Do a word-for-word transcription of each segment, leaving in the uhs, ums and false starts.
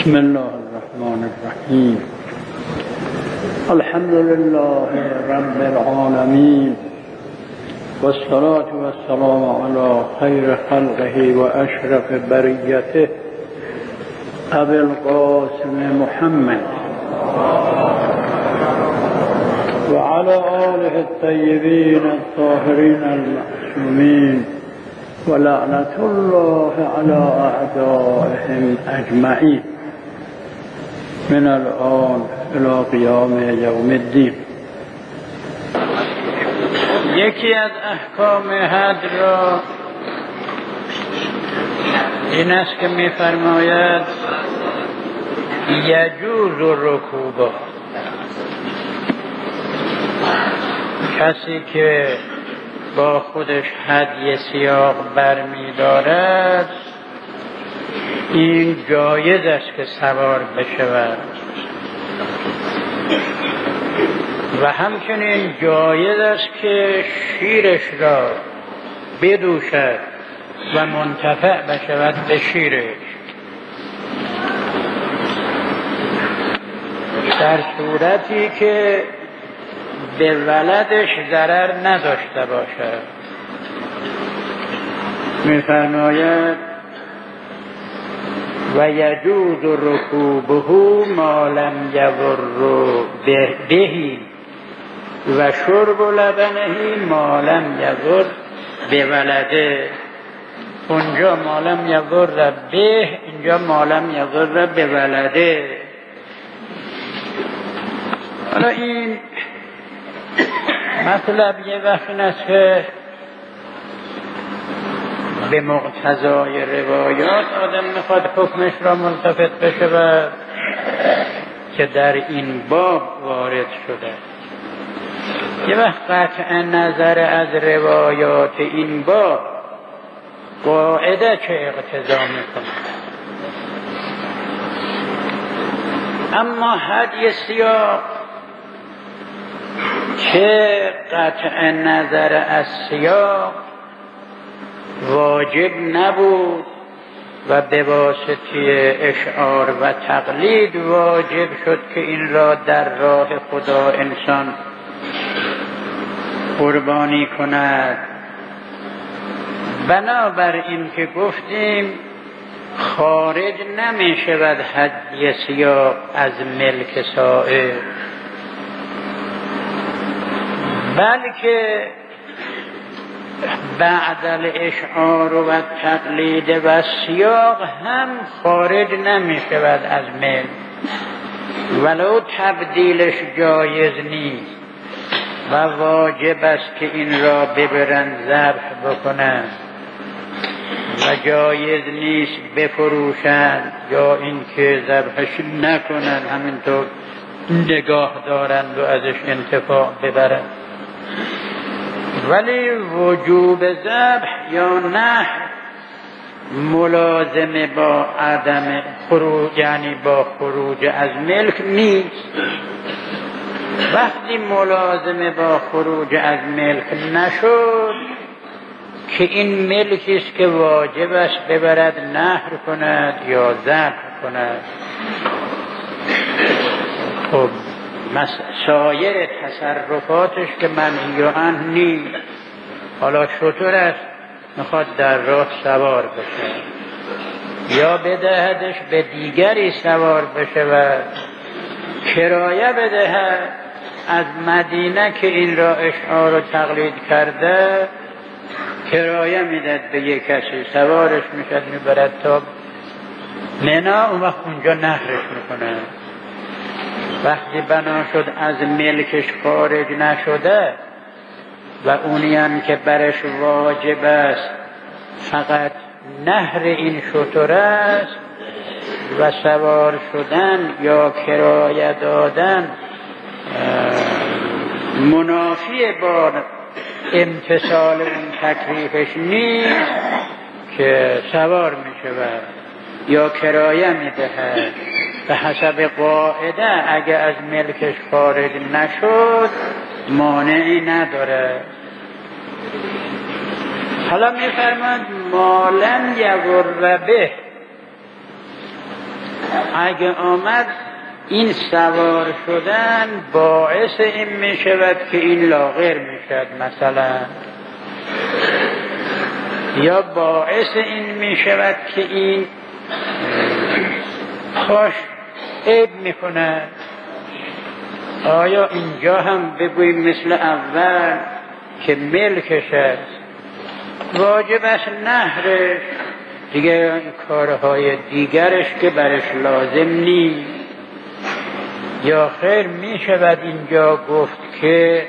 بسم الله الرحمن الرحیم. الحمد لله رب العالمین والصلاة والسلام علی خیر خلقه و اشرف بریته ابی القاسم محمد و علی آله الطیبین الطاهرین المعصومین و لعنت الله علی اعدائهم اجمعین من الان الى قیام یوم الدین. یکی از احکام حد را این است که می فرماید یجوز رکوبا، کسی که با خودش هدی سیاق برمی دارد این جایز است که سوار بشود و همچنین جایز است که شیرش را بدوشد و منتفع بشود به شیرش، در صورتی که به ولدش ضرر نداشته باشد. می‌فرماید و یجوز رکوبه ما لم یضر بهی و شرب لبنه ما لم یضر به ولده. اونجا ما لم یضر به، اینجا ما لم یضر به ولده. حالا این مطلب یه وقت این است که به مقتضای روایات آدم میخواد حکمش را ملتفت بشه و که در این باب وارد شده. یه وقت قطع نظر از روایات این باب قاعده چه اقتضا میکنه، اما هدی سیاق که قطع نظر از سیاق واجب نبود و به واسطه اشعار و تقلید واجب شد که این را در راه خدا انسان قربانی کند. بنابراین که گفتیم خارج نمی شود هدی سیاق از ملک صاحب، بلکه بعد الاشعار و تقلید و سیاق هم خارج نمی شود از ملک، ولو تبدیلش جایز نیست و واجب است که این را ببرند ذبح بکنند و جایز نیست بفروشند یا اینکه ذبحش نکنند، همینطور نگاه دارند و ازش انتفاع ببرند. ولی وجوب ذبح یا نه ملازمه با عدم خروج، یعنی با خروج از ملک نیست. وقتی ملازمه با خروج از ملک نشد که این ملکی است که واجب است ببرد نحر کند یا ذبح کند. خب سایر تصرفاتش که منهی عنه نیست. حالا شتر است میخواد در راه سوار بشه یا بدهدش به دیگری سوار بشه و کرایه بدهد از مدینه که این را اشعار و تقلید کرده، کرایه میدد به یک کسی، سوارش میشد میبرد تا منا، اون وقت اونجا نحرش میکنه. وقتی بنا شد از ملکش خارج نشده و اونی هم که برش واجب است فقط نهر این شتر است و سوار شدن یا کرایه دادن منافی با امتثال اون تکلیفش نیست که سوار می شود یا کرایه می دهد. به حسب قاعده اگه از ملکش خارج نشد مانعی نداره. حالا می فرماید ما لم یضر به، اگه آمد این سوار شدن باعث این می شود که این لاغر می شود مثلا، یا باعث این می شود که این پاش عیب می کند. آیا اینجا هم بگوییم مثل اول که ملکش است واجب است نهرش، دیگه این کارهای دیگرش که برش لازم نیست؟ یا خیر می شود اینجا گفت که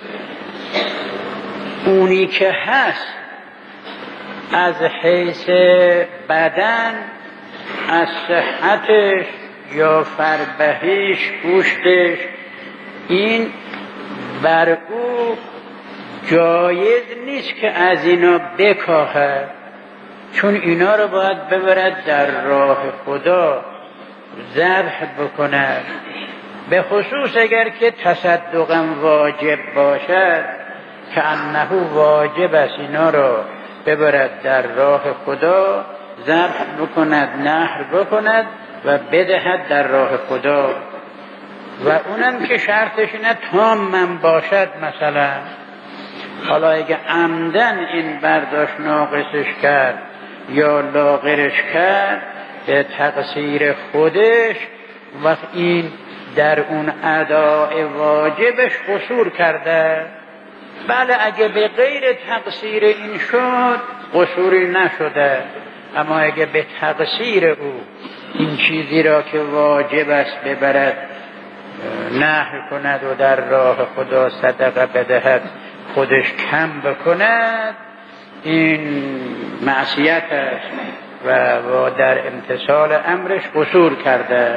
اونی که هست از حیث بدن، از صحتش یا فربهیش، گوشتش، این بر او جایز نیست که از اینا بکاهد، چون اینا رو باید ببرد در راه خدا ذبح بکند. به خصوص اگر که تصدقم واجب باشد که انه واجب است اینا رو ببرد در راه خدا ذبح بکند، نحر بکند و بدهد در راه خدا. و اونم که شرطش اینه تامم باشد. مثلا حالا اگه عمدن این برداشت ناقصش کرد یا لاغرش کرد به تقصیر خودش، وقت این در اون اداء واجبش قصور کرده. بله اگه به غیر تقصیر این شد قصوری نشده، اما اگه به تقصیر او این چیزی را که واجب است ببرد نحر کند و در راه خدا صدقه بدهد خودش کم بکند، این معصیت است و در امتثال امرش قصور کرده.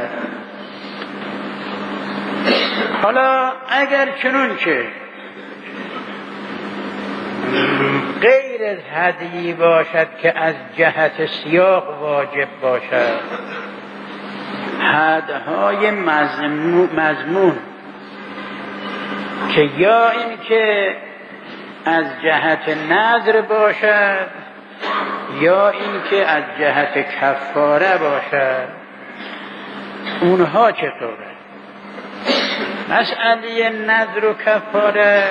حالا اگر چنانچه غیر از هدیی باشد که از جهت سیاق واجب باشد، هدهای مضمون که یا این که از جهت نذر باشد یا این که از جهت کفاره باشد، اونها چطوره؟ مسئله نذر و کفاره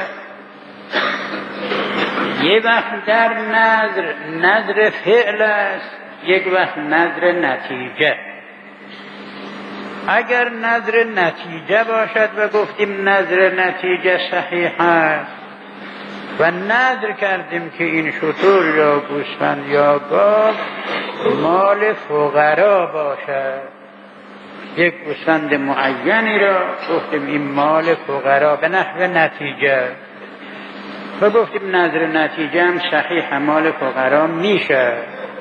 یه وقت در نذر نذر فعل است، یک وقت نذر نتیجه. اگر نذر نتیجه باشد و گفتیم نذر نتیجه صحیح است و نذر کردیم که این شتر یا گوسفند یا گاو مال فقرا باشد، یک گوسفند معینی را گفتیم این مال فقرا به نحو نتیجه و گفتیم نذر نتیجه هم صحیح مال فقرا میشه.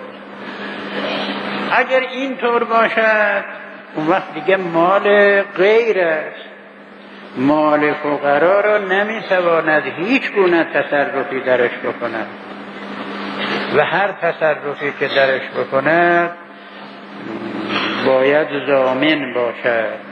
اگر این طور باشد اون وقت دیگه مال غیر است، مال فقرا را نمیتواند هیچ گونه تصرفی درش بکند و هر تصرفی که درش بکند باید ضامن باشد.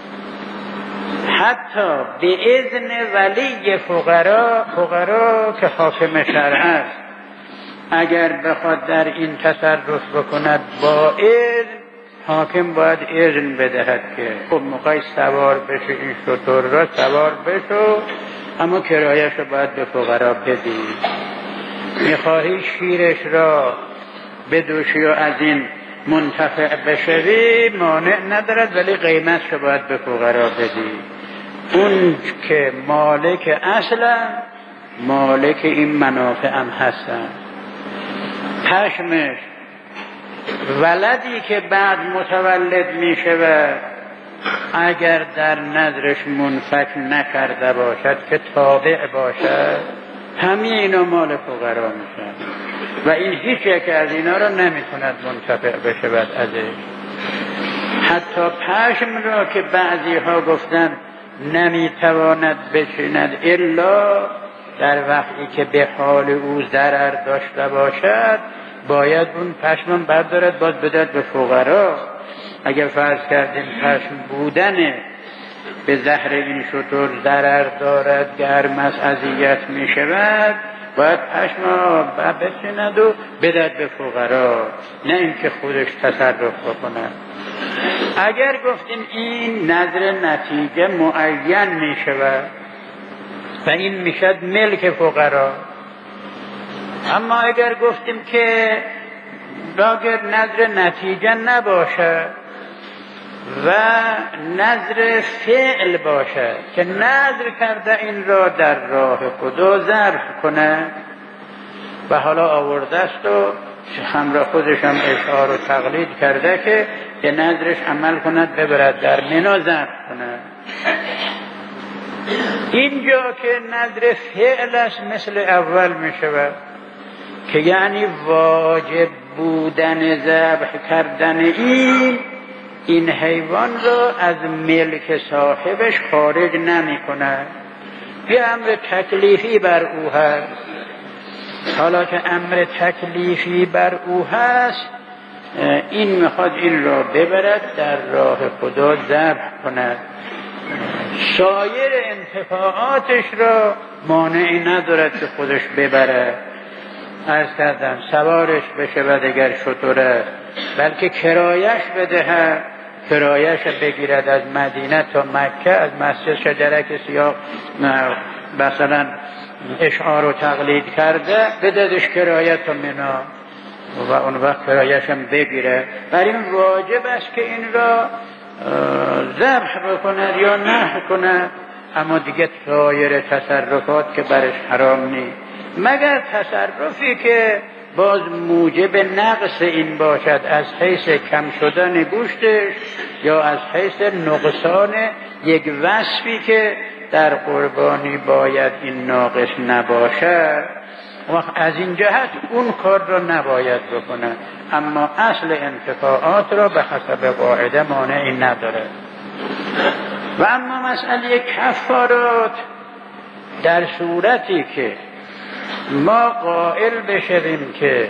حتی به اذن ولی فقرا، فقرا که حاکم شرع است، اگر بخواد در این تصرف بکند با اذن، حاکم باید اذن بدهد که خب میخوای سوار بشه این شتر را سوار بشو، اما کرایش رو باید به فقرا بدی. میخواهی شیرش را بدوشی و از این منتفع بشوی مانع ندارد، ولی قیمتش رو باید به فقرا بدی. اون که مالک اصلا مالک این منافع هم هستن. پشمش ولدی که بعد متولد می شود اگر در نظرش منفک نکرده باشد که تابع باشد، همه اینا مال فقرا میشن و این هیچ یک از اینا را نمیتوند منتفع بشود ازش. حتی پشم را که بعضی ها گفتن نمیتواند بشیند الا در وقتی که به حال او ضرر داشته باشد، باید اون پشم بردارد باید بدهد به فقرا. اگر فرض کردیم پشم بودن به زهر این شتر ضرر دارد، گرم از اذیت می شود، باید پشم را بشیند و بدهد به فقرا، نه اینکه خودش تصرف بکند. اگر گفتیم این نظر نتیجه معین می شود و این می شود ملک فقرا، اما اگر گفتیم که اگر نظر نتیجه نباشه و نظر فعل باشه که نظر کرده این را در راه خدا ظرف کنه و حالا آورده است و همراه خودش هم اشعار و تقلید کرده که به نظرش عمل کند ببرد در منا ظرف کنه. اینجا که نظر فعل است مثل اول می شود که یعنی واجب بودن ذبح کردن این این حیوان را از ملک صاحبش خارج نمی کند. یه امر تکلیفی بر او هست. حالا که امر تکلیفی بر او هست، این میخواد این را ببرد در راه خدا ذبح کند. سایر انتفاعاتش را مانعی ندارد که خودش ببره. عرض کردم سوارش بشه و دیگر شطوره، بلکه کرایش بدهد، کرایش بگیرد از مدینه تا مکه، از مسجد شجرک سیاه مثلا اشعار و تقلید کرده بدهدش کرایه تا منا و اون وقت کرایشم بگیره. بر این واجب است که این را ذبح بکند یا نه کند، اما دیگه سایر تصرفات که برش حرام نیست، مگر تصرفی که باز موجب نقص این باشد از حیث کم شدن گوشتش یا از حیث نقصان یک وصفی که در قربانی باید این ناقص نباشد. وقت از این جهت اون کار را نباید بکنه، اما اصل انتفاعات را به حسب قاعده مانعی نداره. و اما مسئله کفارات، در صورتی که ما قائل بشویم که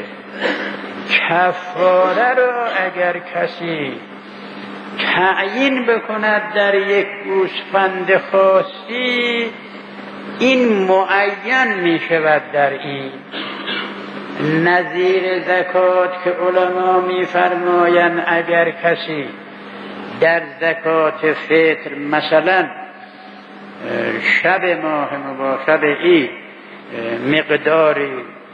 کفاره را اگر کسی تعیین بکند در یک گوسفند خاصی، این معین می شود در این نظیر زکات که علما می فرمایند اگر کسی در زکات فطر مثلا شب ماه مبارک شب عید مقداری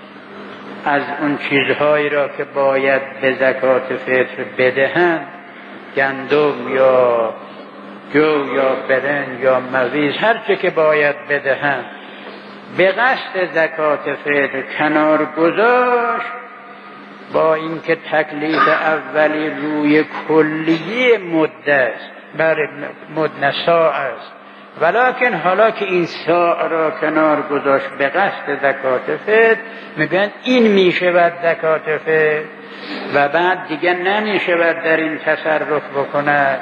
از اون چیزهایی را که باید به زکات فطر بدهند، گندم یا جو یا برنج یا مویز، هر چه که باید بدهند، به قصد زکات فطر کنار گذاشت، با اینکه تکلیف اولی روی کلیه مده است، بر مد ساع است، ولکن حالا که این ساع را کنار گذاشت به قصد زکات فطر، میگن این میشود زکات فطر و بعد دیگه نمیشود در این تصرف بکنه.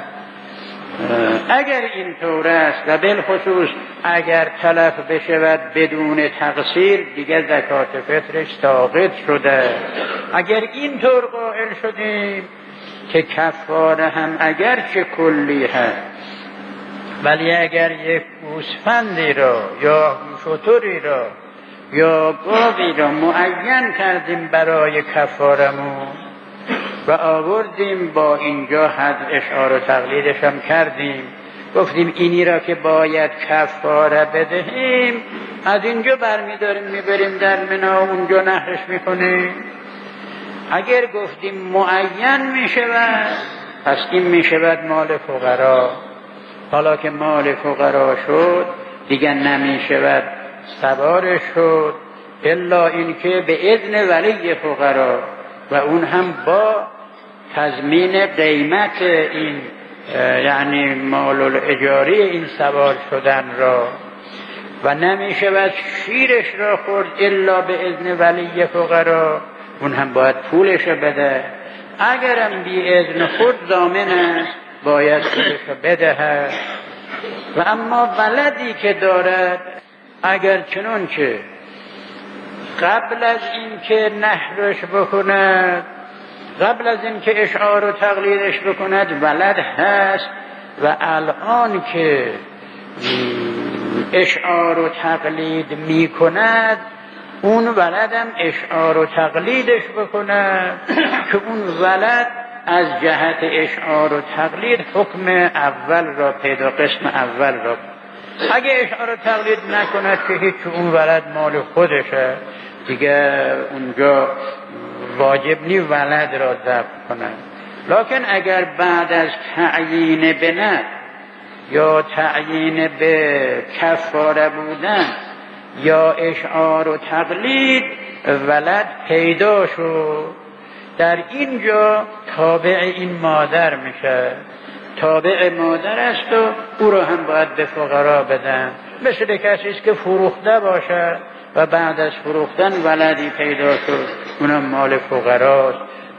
اگر این طور است و بالخصوص اگر تلف بشود بدون تقصیر، دیگه زکات فطرش ساقط شده. اگر این طور قائل شدیم که کفاره هم اگر چه کلی هست، ولی اگر یک گوسفندی را یا شتری را یا گاوی را معین کردیم برای کفارمون و آوردیم با اینجا حد اشعار و تقلیدش هم کردیم، گفتیم اینی را که باید کفاره بدهیم از اینجا برمیداریم میبریم در منا اونجا نحرش میکنیم. اگر گفتیم معین میشود، پس این میشود مال فقرا. حالا که مال فقرا شد دیگر نمیشود سوار شد، الا اینکه به اذن ولی فقرا و اون هم با تضمین قیمت این یعنی مال الاجاری این سوار شدن را، و نمیشود شیرش را خورد الا به اذن ولی فقرا، اون هم باید پولش بده. اگرم بی اذن خود ضامن است باید پولش بدهد. و اما ولدی که دارد اگر چنانچه قبل از این که نحرش بکند، قبل از این که اشعار و تقلیدش بکند ولد هست و الان که اشعار و تقلید می کند اون ولدم اشعار و تقلیدش بکند که اون ولد از جهت اشعار و تقلید حکم اول را پیدا، قسم اول را. اگه اشعار و تقلید نکند که هیچ، اون ولد مال خودشه دیگه، اونجا واجب نی ولد را ذبح کند. لکن اگر بعد از تعیین به نفع یا تعیین به کفاره بودن یا اشعار و تقلید ولد پیدا شد، در اینجا تابع این مادر میشه، تابع مادر است و او را هم باید به فقرا بدن. مثل کسی است که فروخته باشه و بعد از فروختن ولدی پیدا شد، اونم مال فقراست،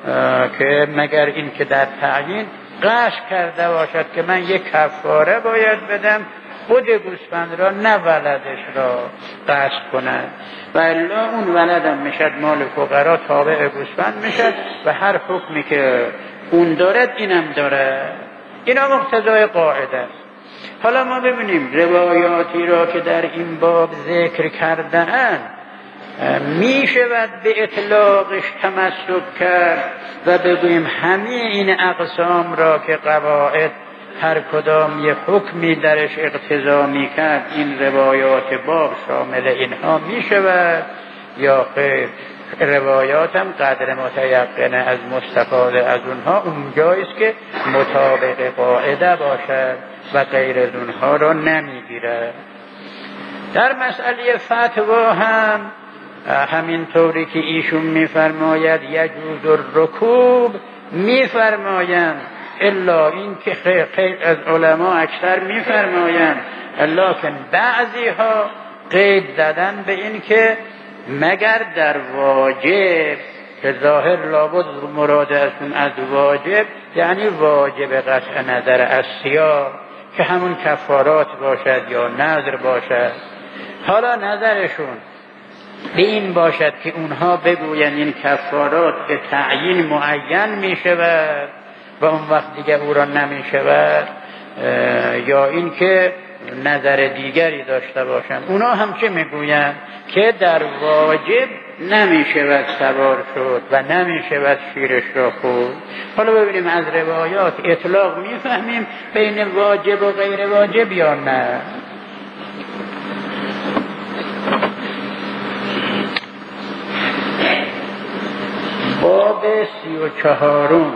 که مگر این که در تعیین قصد کرده باشد که من یک کفاره باید بدم، خود گوسفند را نه ولدش را قصد کند، و الا اون ولدم میشد مال فقرا، تابع گوسفند میشد و هر حکمی که اون دارد اینم داره. اینا مقتضای قاعده است. حالا ما ببینیم روایاتی را که در این باب ذکر کرده‌اند می شود به اطلاقش تمسک کرد و بگوییم همه این اقسام را که قواعد هر کدام یک حکمی درش اقتضا می کرد، این روایات باب شامل اینها می شود یا خیر؟ روایات هم قدر متیقنه از مستفاده از اونها اونجاییست که مطابق قاعده باشد و غیر از اونها را نمی گیرد. در مسئله فتوا هم همین طوری که ایشون میفرماید یجوز الرکوب، میفرمایند الا این که خیلی خیلی از علما اکثر میفرمایند، لکن بعضی ها قید زدن به این که مگر در واجب، که ظاهر لابد مراد ازشون از واجب یعنی واجب قطع نظر از سیاه که همون کفارات باشد یا نذر باشد. حالا نظرشون به این باشد که اونها بگوین این کفارات به تعیین معین می شود و اون وقت دیگه او را نمی شود، یا این که نظر دیگری داشته باشند. اونا هم چه می گویند؟ که در واجب نمی شود سوار شد و نمی شود شیرش را خورد. حالا ببینیم از روایات اطلاق می فهمیم بین واجب و غیر واجب یا نه. باب سی و چهارم،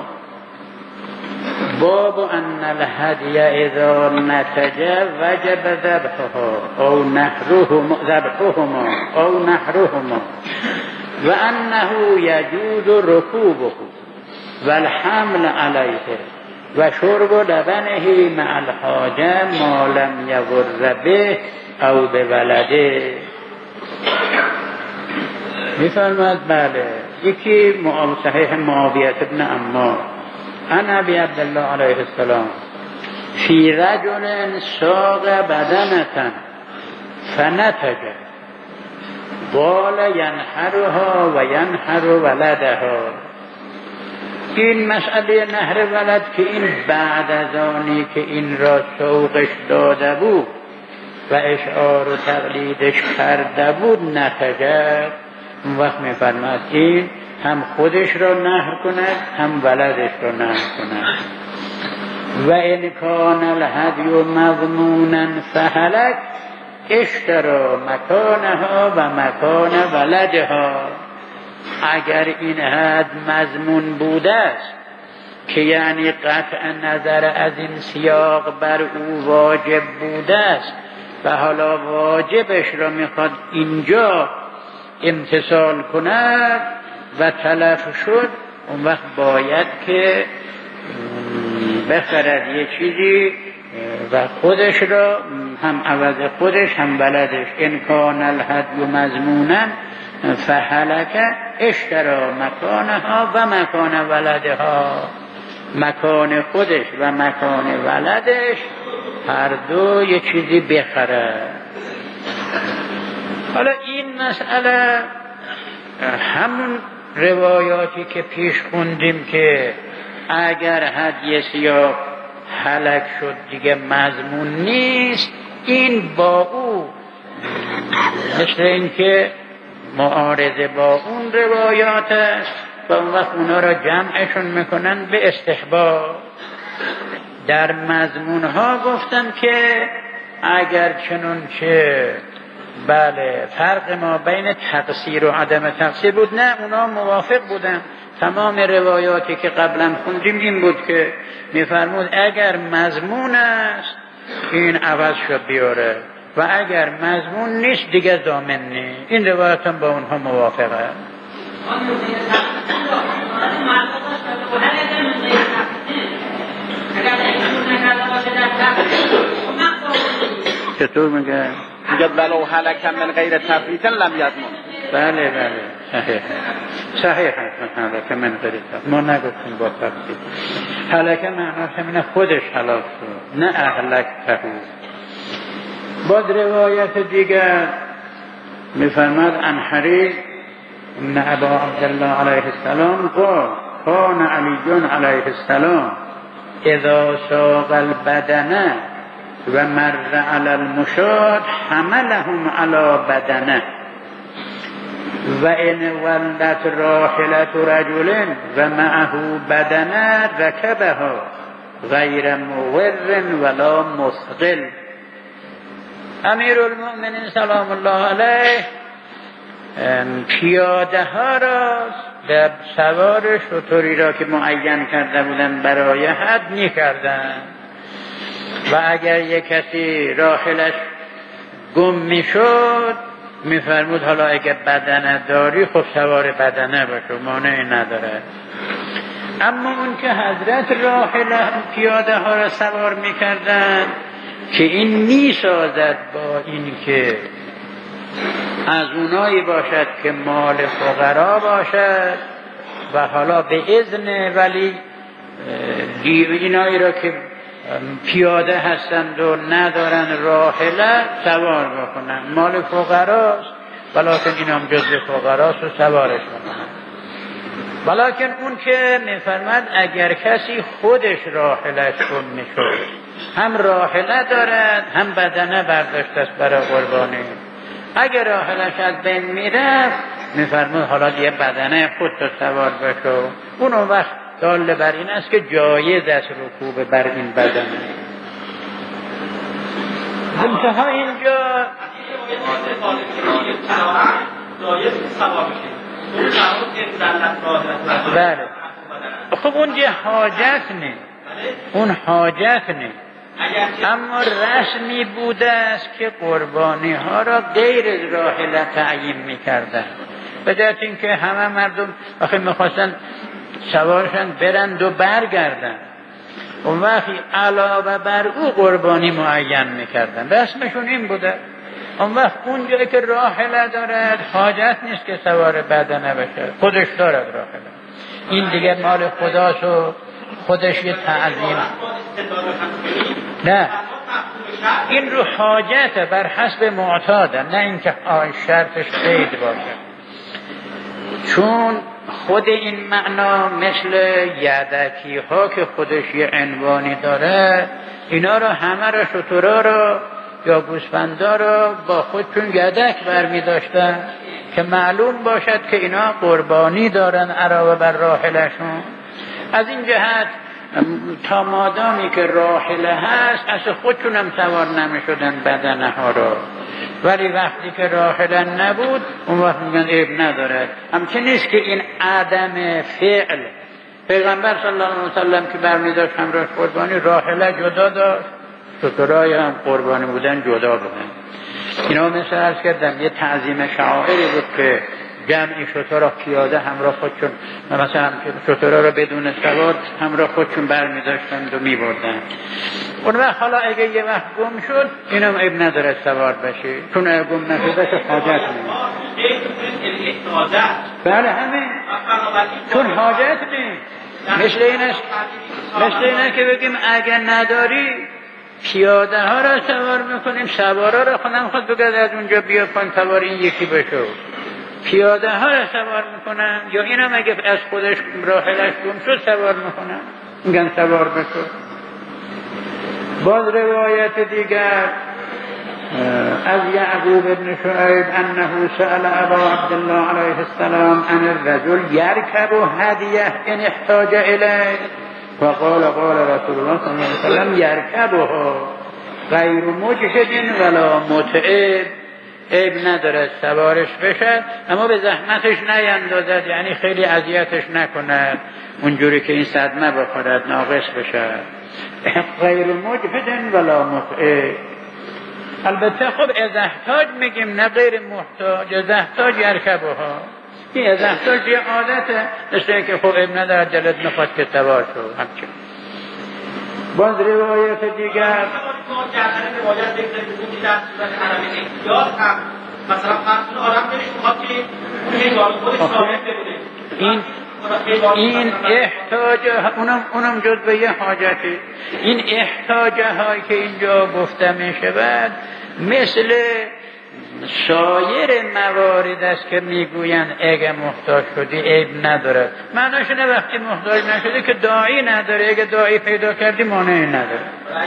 باب ان الهدی اذا نتج وجب ذبحها او نحرهما ذبحهما او نحرهما و انه یجوز رکوبه و الحمل علیه و شرب لبنه مع الحاجه ما لم یضر به او به ولده. میفرماید بله، یکی صحیح معاویه ابن عمار عن ابی عبدالله علیه السلام فی رجل ساق بدنة فنتج قال ینحرها و ینحر ولدها. این مسئله نحر ولد که این بعد از آنی که این را سوقش داده بود و اشعار و تقلیدش کرده بود نتجد، اون وقت میفرماد این هم خودش را نحر کند هم ولدش را نحر کند. و ان کان الهدی مضمونا فهلک اشترا مکانها و مکان ولدها. اگر این حد مضمون بوده است که یعنی قطع نظر از این سیاق بر او واجب بوده است و حالا واجبش را میخواد اینجا امتثال کند و تلف شد، اون وقت باید که بخرد یه چیزی و خودش را هم عوض خودش هم ولدش. ان کان الهدی مضمونا فهلک اشترا مکانها و مکان ولدها. مکان خودش و مکان ولدش هر دو یه چیزی بخرد. حالا این مسئله همون روایاتی که پیش خوندیم که اگر هدیه سیاه هلک شد دیگه مضمون نیست، این با او مثل این که معارضه با اون روایات است و اون وقت اونا را جمعشون میکنن به استحباب. در مضمون ها گفتم که اگر چنون که بله فرق ما بین تقصیر و عدم تقصیر بود، نه اونا موافق بودن. تمام روایاتی که قبلا خوندیم این بود که میفرمود اگر مضمون است این عوض شد بیاره و اگر مضمون نیست دیگه ضامن نیست. این روایت هم با اونها موافقه. چطور میگه؟ میگه ولو هلک من غیر تفریط لم یضمن. بله بله صحیح صحیح هلک من غیر تفریط. ما نگفتیم با تفریط. هلک معناش همینه خودش هلاک شد، نه اهلک تهو. باز روایت دیگر میفرماد عن حریز ابن ابا عبدالله علیه السلام قال کان علی علیه السلام اذا ساق البدنه و مر علی المشاة حملهم علی بدنه و ان ولت راحلة رجل و معه بدنه رکبها غیر مور ولا مثقل. امیر المؤمنین سلام الله علیه پیاده ها را در سوار شتری را که معین کرده بودن برای حد می کردن و اگر یک کسی راحلش گم می شد می فرمود حالا اگر بدنه داری خب سوار بدنه باشه، مانعی نداره. اما اون که حضرت راحله پیاده ها را سوار می کردن که این می سازد با این که از اونایی باشد که مال فقرا باشد و حالا به اذن ولی اینایی را که پیاده هستند و ندارن راحله سوار بکنن. مال فقراست ولیکن این هم جزء فقراست و سوارش بکنن. ولیکن اون که میفرماد اگر کسی خودش راحلش گم میشد، هم راحله دارد هم بدنه برداشته است برای قربانی، اگر راحلش از بین میرفت میفرمود حالا دیگه بدنه خودت سوار بشو. اون وقت دال بر این است که جایز است رکوب بر این بدنه. منتها اینجا بله خب اونجا حاجت نه، اون حاجت نه، اما رسمی بوده است که قربانی ها را غیر از راحله تعیین میکردن، به جهت اینکه همه مردم آخه میخواستن سوارشن برند و برگردن، اون وقتی علاوه بر او قربانی معین میکردن، رسمشون این بوده. اون وقت اونجایی که راحله دارد حاجت نیست که سوار بدنه بشه، خودش دارد راحله، این دیگه مال خداست و خودش یه تعظیم. نه این رو حاجت بر حسب معتاده، نه اینکه شرطش قید باشه، چون خود این معنا مثل یدکی ها که خودش یه عنوانی داره، اینا رو همه رو شترا رو یا گوسفندا رو با خودشون یدک برمی داشتن که معلوم باشد که اینا قربانی دارن علاوه بر راحلشون. از این جهت تا مادامی که راحله هست اصلا خودشون هم سوار نمی شدن بدنه ها رو، ولی وقتی که راحله نبود اون وقت میگن عیب نداره. همچه نیست که این عدم فعل پیغمبر صلی الله علیه وسلم که برمی داشت همراهش قربانی، راحله جدا داشت، شترای هم قربانی بودن جدا بودن. اینا مثل عرض کردم یه تعظیم شعائری بود که جمعی شترا پیاده همراه خودشون، مثلا شترا رو بدون سوار همراه خودشون برمی داشتند و می بردن. اون وقت حالا اگه یه وقت گم شد اینم عیب نداره سوار بشه، چون اگه گم نشده که حاجت نیست. بله همین، چون حاجت نیست. مثل این است مثل این است که بگیم اگه نداری پیاده ها را سوار میکنیم، سوارا را خودم خود بگرد از اونجا بیا کن سوار این یکی بشو، پیاده ها را سوار میکنن، یا اینم اگه از خودش راحلش گم شد سوار میکنن، میگن سوار بشو. باز روایت دیگر از یعقوب بن شعیب انه سأل ابا عبدالله علیه السلام عن الرجل یرکب هدیه ان احتاج الیه فقال قال رسول الله صلی الله علیه وسلم یرکبها غیر مجهد ولا متعب، عیب ندارد سوارش بشد اما به زحمتش نیندازد، یعنی خیلی اذیتش نکند اونجوری که این صدمه بخورد ناقص بشد. غیر مجهد ولا متعب. البته خب اذا احتاج میگیم نه غیر محتاج، اذا احتاج یرکبها، این اذا احتاج یه عادته، مثل که خب عیب ندارد دلت میخواد که سوار شو همچنین. باز روایت دیگر این این احتاج اونم اونم جز به یه حاجتی، این احتاجه هایی که اینجا گفته می شود مثل سایر موارد است که میگویند اگه محتاج شدی عیب نداره. معناش اینه وقتی محتاج نشدی که داعی نداره، اگه داعی پیدا کردی مانعی نداره.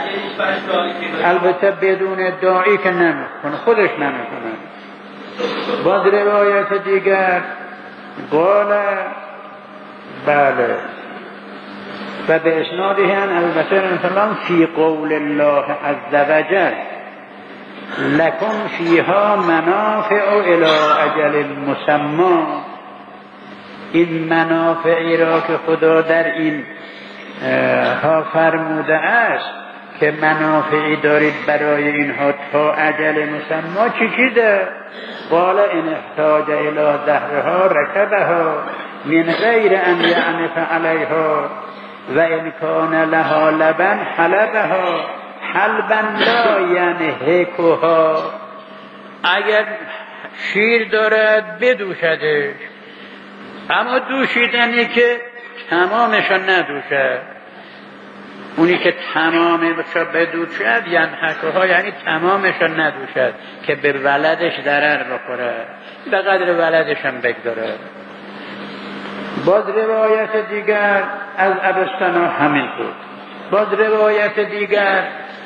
البته بدون داعی که نمیکنه، خودش نمیکنه. باز روایت دیگر قال بله و به اسناده ان البشر مثلا فی قول الله عز وجل لکن فیها منافع الی اجل مسمی، این منافعی را که خدا در این ها فرموده است که منافعی دارید برای اینها تا اجل مسمی، چی چیده؟ قال ان احتاج الی ظهرها رکبها من غیر ان یعنف علیها و ان کان لها لبن حلبها حلبا لا ینهکها، اگر شیر دارد بدوشدش، اما دوشیدنی که تمامش ندوشد، اونی که تمامش بدوشد ینهکها یعنی تمامش ندوشد که به ولدش ضرر بخوره، به قدر ولدش هم بگذاره. باز روایت دیگر از ابستنا همین بود. باز روایت دیگر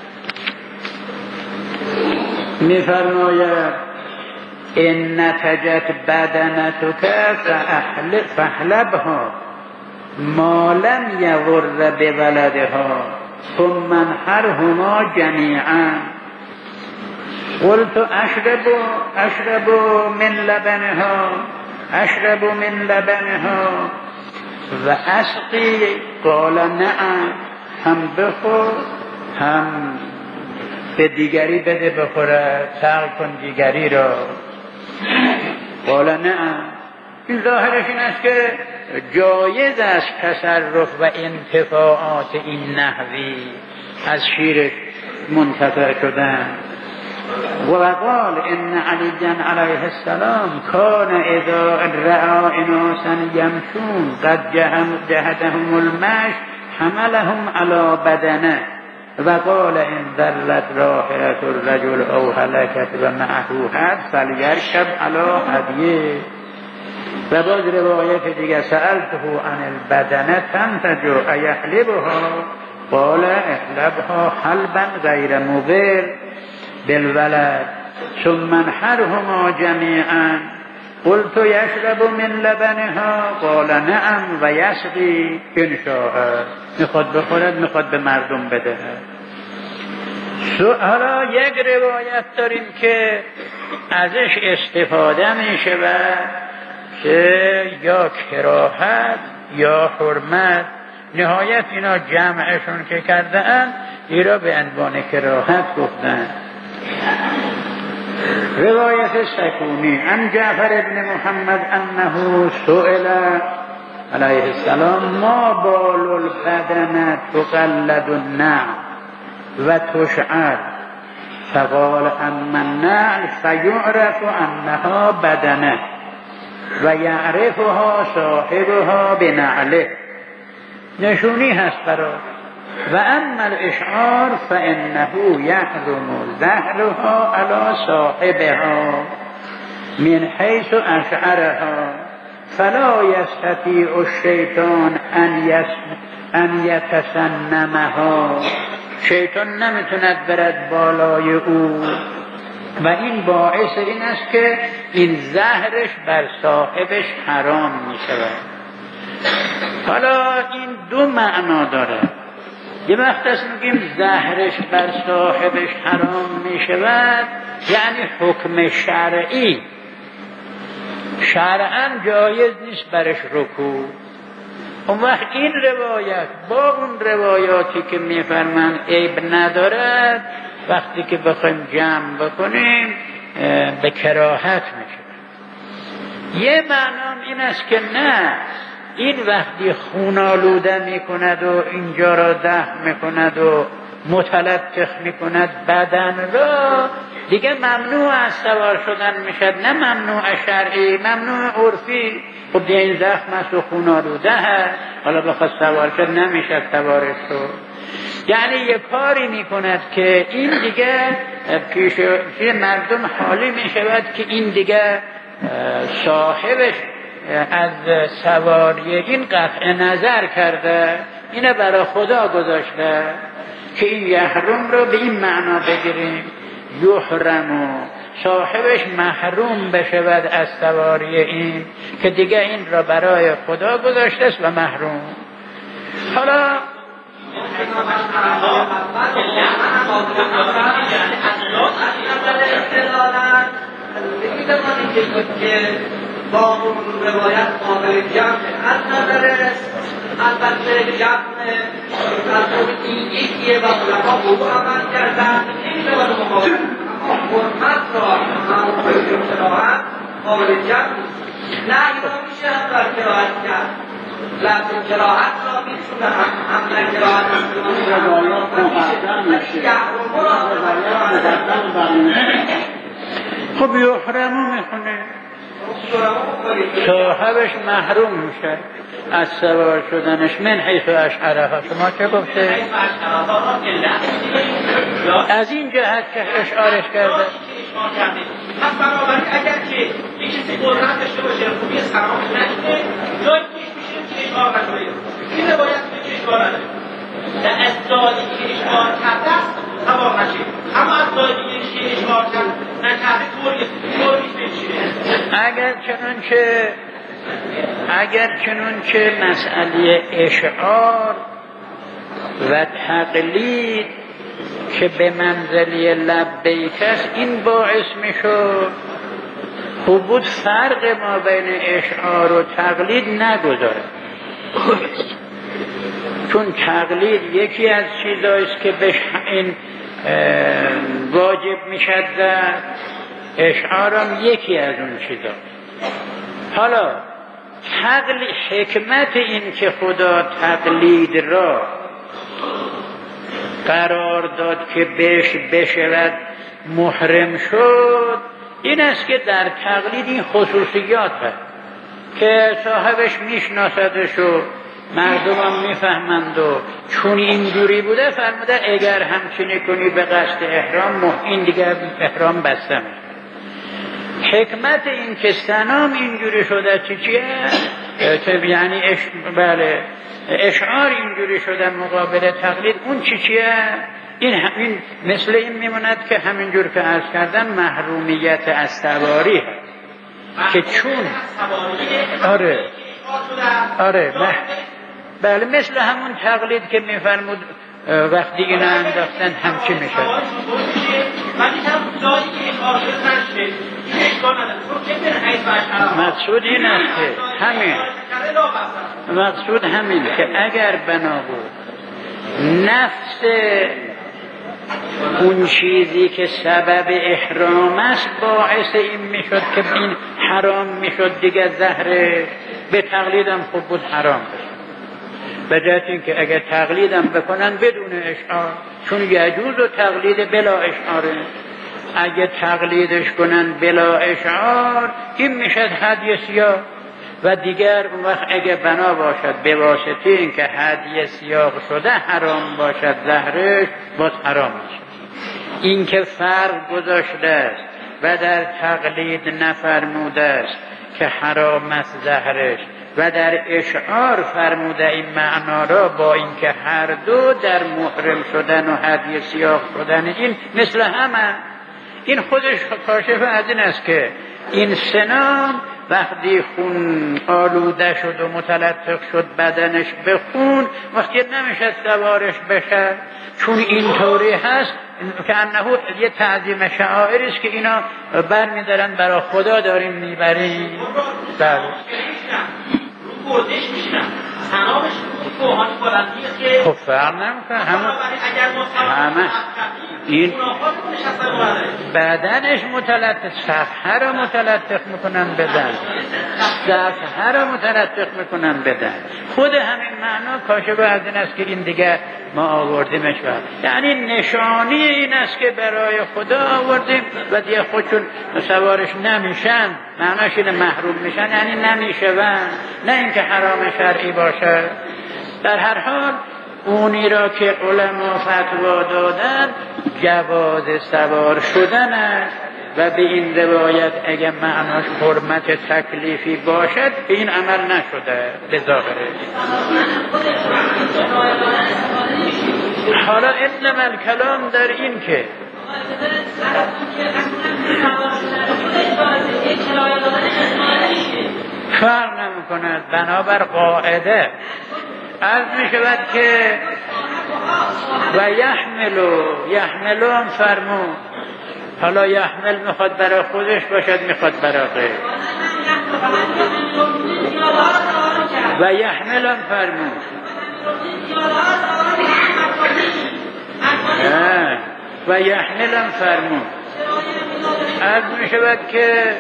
می‌فرماید ان نتجت بدنتک فاحلبها ما لم یضر بولدها ثم انحرهما جمیعا. قلت اشرب اشرب من لبنها اشرب من لبنها و اسقی قال نعم، هم بخور هم به دیگری بده بخوره، سقی کن دیگری را. قال نعم، این ظاهرش این است که جایز است تصرف و انتفاعات این نحوی از شیر منتفع شدن. و قال ان علی علیه السلام کان اذا رأى اناسا یمشون قد جهدهم المشي حملهم على بدنه و قال ان ذلت راحلة الرجل او هلكت و معه هد فلیرکب علی هدیه. و باز روایت دیگر سألته عن البدنه تنتج ایحلبها قال احلبها حلبا غیر مضر بالولد ثم انحرهما جمیعا. قلت یشرب من لبنها قال نعم و یسقی ان شاء، میخواد بخورد میخواد به مردم بده. حالا یک روایت داریم که ازش استفاده میشه و که یا کراهت یا حرمت، نهایت اینا جمعشون که کرده اند اینا به عنوان کراهت گفتن. روایت سکونی عن جعفر ابن محمد انه سئل علیه السلام ما بال البدنه تقلد النعل و تشعر فقال اما النعل فیعرف انها بدنه و یعرفها صاحبها بنعله، نشونی هست برای. و اما الاشعار فانه یحرم ظهرها علی صاحبها من حیث اشعرها فلا یستطیع الشیطان ان یتسنمها، شیطان نمیتوند برد بالای او و این باعث این است که این زهرش بر صاحبش حرام می شود. حالا این دو معنا داره. یه وقت است میگیم زهرش بر صاحبش حرام می شود، یعنی حکم شرعی، شرعاً جایز نیست برش رکوع. اون وقت این روایت با اون روایاتی که میفرمند عیب ندارد، وقتی که بخوایم جمع بکنیم به کراهت میشه. یه معنام این است که نه، این وقتی خون آلوده میکند و اینجا را دفع میکند و متلطخ میکند بدن را، دیگه ممنوع از سوار شدن میشد، نه ممنوع شرعی، ممنوع عرفی. خب دیگه این زخم است و خون آلوده هست، حالا بخواد سوار شد نمیشد سوارش شد. یعنی یه کاری میکند که این دیگه پیش مردم حالی میشود که این دیگه صاحبش از سواری این قطع نظر کرده، اینه برای خدا گذاشته که این یحرم رو به این معنا بگیریم، یحرم، صاحبش محروم بشود از سواری این، که دیگه این را برای خدا گذاشته است و محروم. حالا با اون روایت قابل جمع از نظر البته جمع از اون یکیه و علما بودو عمل کردن این روایت مقابل، اما حرمت را همون به قرائت قابل جمع نیست. نه اینا میشه هم در قرائت کرد، لفظ قرائت را میتونه هم هم در قرائت خب یحرمو میخونه، صاحبش محروم میشه از سوار شدنش. من حیث اشعرها، شما چه گفته؟ از این جهت که اشعارش کرده. پس بنابراین اگر که یک کسی قدرت داشته باشه خوبی سلام نکنه، جایی پیش میشه که اشعار نکنه. این روایت میگه اشعار نداره و از جایی که اشعار کرده است سوار نشه، اما از جایی که اشعار نکرده طوری طوریش نمیشه. اگر چنانچه اگر چنانچه مسئله اشعار و تقلید که به منزله لبیک است، این باعث میشد خوب بود فرق ما بین اشعار و تقلید نگذاره، چون تقلید یکی از چیزایست که به این واجب میشد، اشعارم یکی از اون چیزاست. حالا تقلید، حکمت این که خدا تقلید را قرار داد که بهش بشود محرم شد، این است که در تقلید این خصوصیات هست که صاحبش میشناسدش و مردم هم میفهمند و چون اینجوری بوده فرموده اگر همچینی کنی به قصد احرام، این دیگر احرام بسته میشه. حکمت این که سنام اینجوری شده چی چیه؟ یعنی اش... بله اشعار اینجوری شده مقابل تقلید، اون چی چیه؟ این همین مثل این میموند که همینجور که عرض کردن محرومیت از سواری هست که چون آره آره مح... بله مثل همون تقلید که میفرمود وقتی اینو انداختن همچی میشه. مقصود این است که همین مقصود همین که اگر بنا بود نفس اون چیزی که سبب احرام است باعث این میشد که این حرام میشد دیگه، زهره به تقلیدم خوب بود حرام بشه، به جهت این که اگر تقلیدم بکنن بدون اشعار، چون یجوز و تقلید بلا اشعاره، اگر تقلیدش کنن بلا اشعار این میشد هدی سیاه و دیگر اون وقت اگر بنا باشد به واسطه این که هدی سیاه شده حرام باشد زهرش باز حرام میشه. این که فرق گذاشته است و در تقلید نفرموده است که حرام است زهرش و در اشعار فرموده این معنا را، با اینکه هر دو در محرم شدن و هدی سیاه شدن این مثل همه، این خودش کاشف از این است که این سنان وقتی خون آلوده شد و متلطخ شد بدنش به خون، وقتی نمیشه سوارش بشه، چون اینطوری هست که انه یه تعظیم شعائری است که اینا برمی‌دارن برای خدا داریم میبریم. بله رو بردش میشنم تنابش رو کوهانی بلندیه که خب فرق نمیکنه همه همه این بدنش متلطخ، صفحه رو متلطخ میکنن بدن، صفحه رو متلطخ میکنن بدن. خود همین معنا کاشف از این است که این دیگه ما آوردیمش و یعنی نشانی این است که برای خدا آوردیم و دیگه خودشون سوارش نمیشن، معناش اینه محروم میشن، یعنی نمیشون، نه اینکه حرام شرعی باشه. در هر حال اونی را که علما فتوا دادن جواز سوار شدن است و به این روایت اگه معناش حرمت تکلیفی باشد به این عمل نشده به ظاهره. حالا انما الکلام در این که فرق نمی کند بنابر قاعده عرض می شود که و یحملو یحملو هم فرمون. حالا یحمل میخواد برای خودش باشد میخواد برای غیر. و یحمل هم فرمون و یحمل هم فرمون. عرض می شود که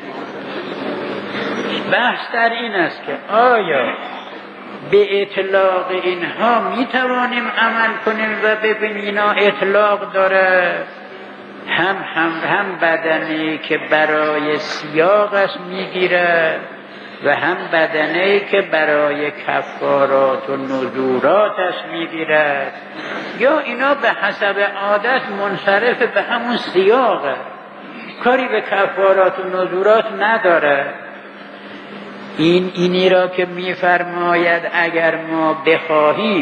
بحث در این است که آیا به اطلاق اینها می توانیم عمل کنیم و ببینیم اینا اطلاق داره، هم هم هم بدنی که برای سیاق است میگیره و هم بدنی که برای کفارات و نذورات است میگیره، یا اینا به حسب عادت منصرف به همون سیاقه، کاری به کفارات و نذورات نداره. این اینی را که میفرماید اگر ما بخواهیم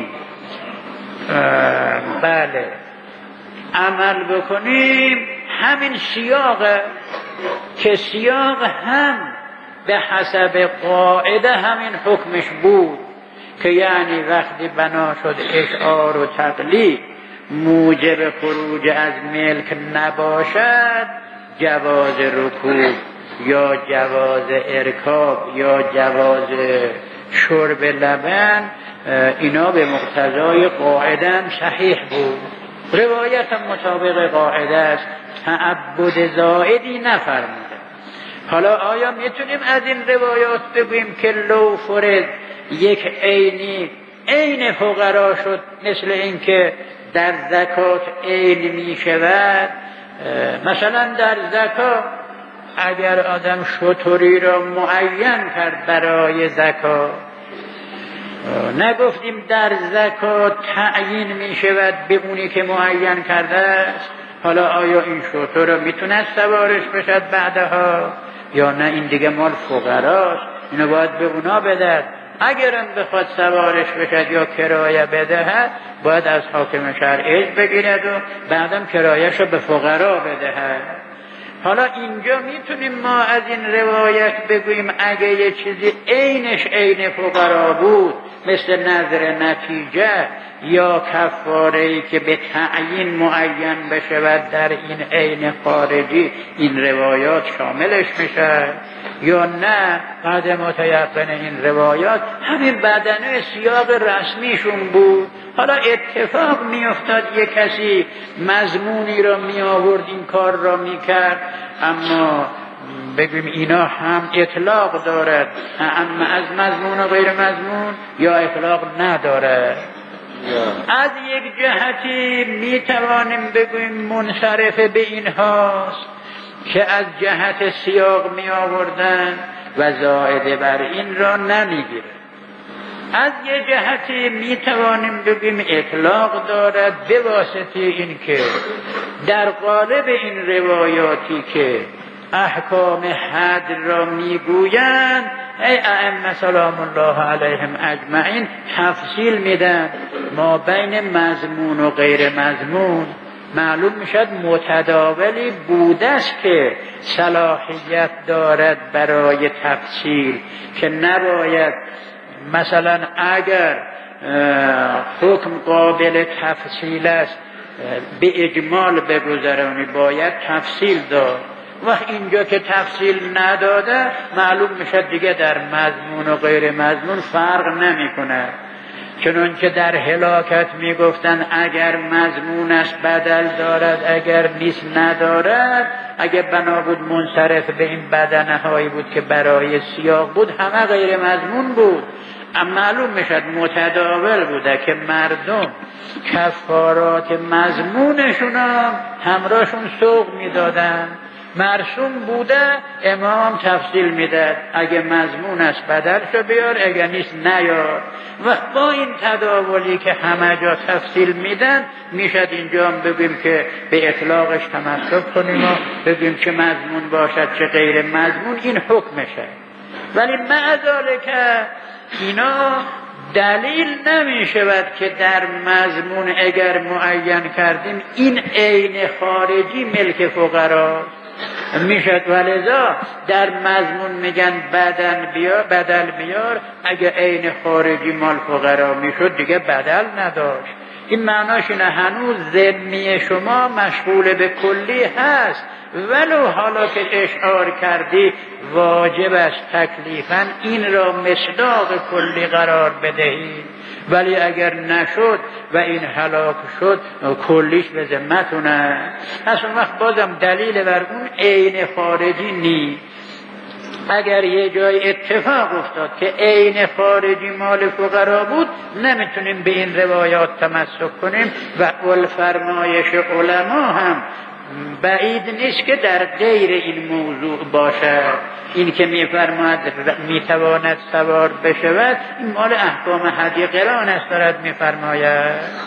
بله عمل بکنیم همین سیاقه که سیاق هم به حسب قاعده همین حکمش بود که یعنی وقتی بنا شد اشعار و تقلید موجب خروج از ملک نباشد، جواز رکوب یا جواز ارکاب یا جواز شرب لبن اینا به مقتضای قاعده هم صحیح بود. روایت هم مطابق قاعده است، تعبد زائدی نفرموده. حالا آیا میتونیم از این روایات بگوییم که لو فرض یک عینی عین فقرا شد مثل اینکه در زکات عین میشود؟ مثلا در زکات اگر آدم شتری را معین کرد برای زکات، نگفتیم در زکات تعیین می شود به اونی که معین کرده است. حالا آیا این شتر را میتونه سوارش بشد بعدها یا نه؟ این دیگه مال فقراست، اینو باید به اونا بدهد. اگرم بخواد سوارش بشد یا کرایه بدهد باید از حاکم شرعی بگیرد و بعدم کرایه‌شو به فقرا بدهد. حالا اینجا میتونیم ما از این روایت بگوییم اگه یه چیزی عینش عین فقرا بود مثل نظر نتیجه یا کفاره‌ای که به تعیین معین بشود در این عین خارجی، این روایات شاملش میشه یا نه؟ بعد متیقن این روایات همین بدنه سیاق رسمیشون بود. حالا اتفاق میافتاد یک کسی مضمونی را می آورد این کار را میکرد، اما بگیم اینا هم اطلاق دارد، اما از مضمون و غیر مضمون یا اطلاق نداره. از یک جهتی می توانیم بگوییم منصرف به اینهاست که از جهت سیاق می آوردن و زائده بر این را نمیگیره. از یه جهتی می توانیم بگیم اطلاق دارد به واسطه این که در قالب این روایاتی که احکام حد را میگویند ای ائمه سلام الله علیهم اجمعین تفصیل میدن ما بین مضمون و غیر مضمون. معلوم میشد متداولی بوده است که صلاحیت دارد برای تفصیل، که نباید مثلا اگر حکم قابل تفصیل است به اجمال بگذرانی، باید تفصیل داد. وقت اینجا که تفصیل نداده معلوم میشه دیگه در مضمون و غیر مضمون فرق نمیکنه. چنانچه در هلاکت میگفتن اگر مضمون است بدل دارد، اگر نیست ندارد. اگر بنا بود منصرف به این بدنه هایی بود که برای سیاق بود، همه غیر مضمون بود. اما معلوم میشد متداول بوده که مردم کفارات مضمونشون همراهشون سوق میدادن. مرسوم بوده امام تفصیل میداد، اگه مضمون است بدلشو بیار، اگه نیست نیار. و با این تداولی که همه جا تفصیل میدن میشد اینجا هم بگیم که به اطلاقش تمسک کنیم و بگیم چه مضمون باشد چه غیر مضمون، این حکمشه. ولی معذاله که اینا دلیل نمی شود که در مضمون اگر معین کردیم این عین خارجی ملک فقرا میشد. ولذا در مضمون میگن بدن بیار بدل بیار، اگه عین خارجی مال فقرا میشد دیگه بدل نداشت. این معناش اینه هنوز ذمی شما مشغول به کلی هست، ولو حالا که اشعار کردی واجب است تکلیفاً این را مصداق کلی قرار بدهید. ولی اگر نشد و این هلاک شد کلیش به ذمتونه. پس اون وقت بازم دلیل بر اون عین خارجی نیست. اگر یه جای اتفاق افتاد که عین خارجی مال فقرا بود نمیتونیم به این روایات تمسک کنیم. و الفرمایش علما هم بعید نیست که در غیر این موضوع باشد. این که میفرماید میتواند سوار بشود این مال احکام هدی قران است دارد میفرماید.